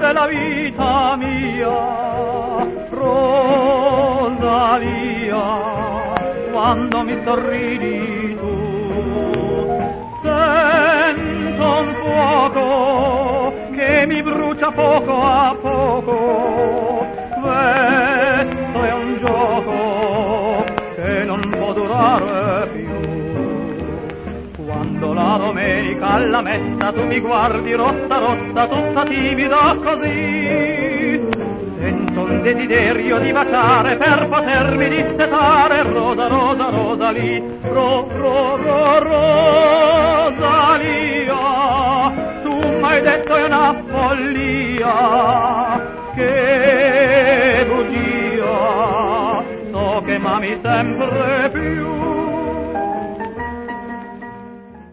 della vita mia, Rosalia, quando mi sorridi tu, sento un fuoco che mi brucia poco a poco, questo è un gioco che non può durare più. Quando la domenica alla messa tu mi guardi rossa rossa, tutta timida così, sento un desiderio di baciare per potermi dissetare. Rosa, rosa, Rosalì, Rosalia, tu m'hai detto è una follia, che bugia, so che m'ami sempre più.